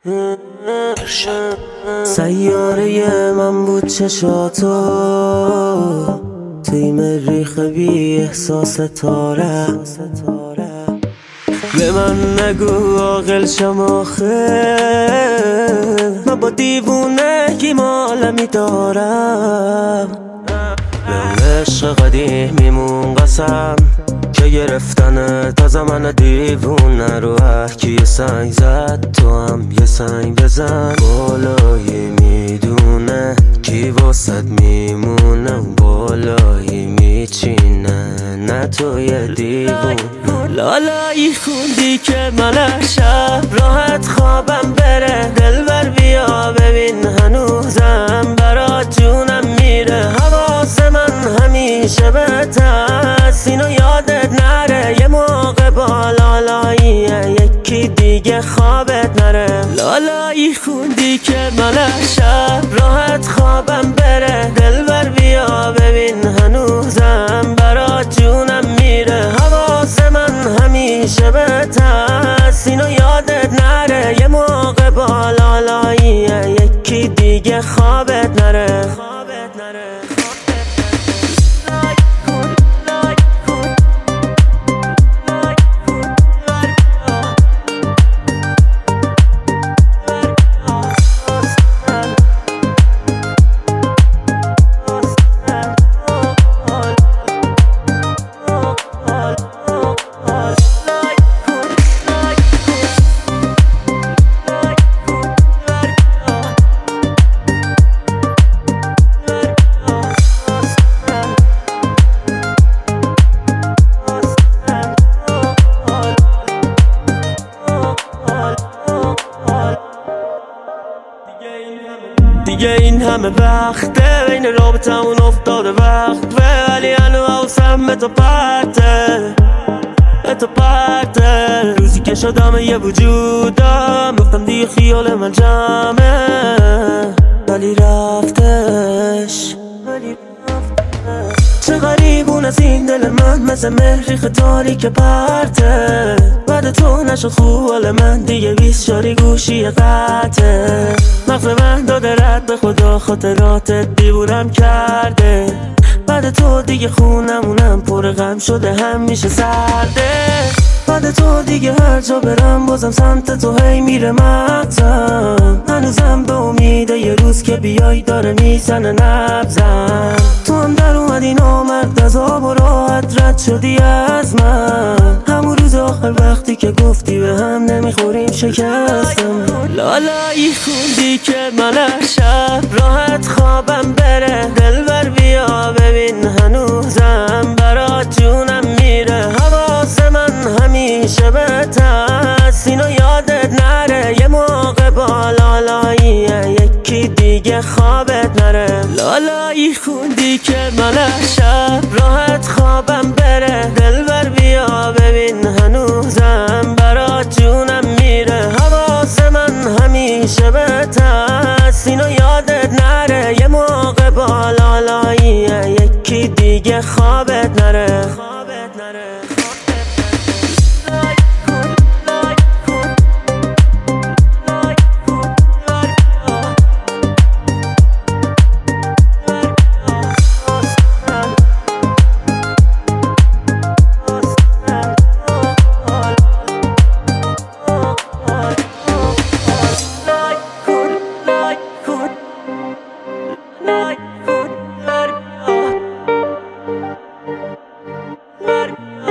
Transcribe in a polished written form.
سیاره من بود چشاتو توی مریخ بی احساس تاره. به من نگو عاقل شم آخه، من با دیوونگی مالمی دارم. به عشق قدیمیمون قسم که گرفتن تا زمان دیوونه رو که سنگ زد تو هم یه سنگ بزن. بالایی میدونه کی واسد میمونه و بالایی میچینه نه تو یه دیوون. لالایی خوندی که من شب راحت خوابم بره، دلبر بیا ببین هنوزم برات جونم میره. حواس من همیشه بهت هست اینو یادت نره، یه موقع با لالاییه یکی دیگه خوابت نره. لالایی خوندی که من شب راحت خوابم بره، دلبر بیا ببین هنوزم برات جونم میره. حواس من همیشه بهت هست اینو یادت نره، یه موقع با لالاییه یکی دیگه خوابت نره. دیگه این همه وقته بین رابطمون افتاده وقت، ولی هنو حواسم به تو پرته. روزی که شدم یه وجودم گفتم دیگه خیال من جمعه، ولی رفتش. چه غریبون از این دل من مثل مریخ تاریک پرته. بعد تو نشد خوب حال من دیگه 20 شاری گوشی قطعه. مغز من داده رد به خدا خاطراتت دیوونم کرده. بعد تو دیگه خونمونم پر غم شده همیشه سرده. بعد تو دیگه هر جا برم بازم سمت تو هی میره مغزم. هنوزم به امیده یه روز که بیای داره میزنه نبزم. تو هم در اومدی نامرد از آب و راحت رد شدی از من. همون روز آخر وقتی که گفتی به هم نمیخوریم شکستم. لالایی خوندی که من شب راحت خوابم بره، دلبر بیا ببین هنوزم برات جونم میره. حواس من همیشه بهت هست اینو یادت نره، یه موقع با لالاییه یکی دیگه خوابت نره. لالایی خوندی که من شب راحت خوابم بره، دلبر بیا ببین هنوزم برات جونم میره. حواس من همیشه بهت هست اینو یادت نره، یه موقع با لالاییه یکی دیگه خوابت نره. Let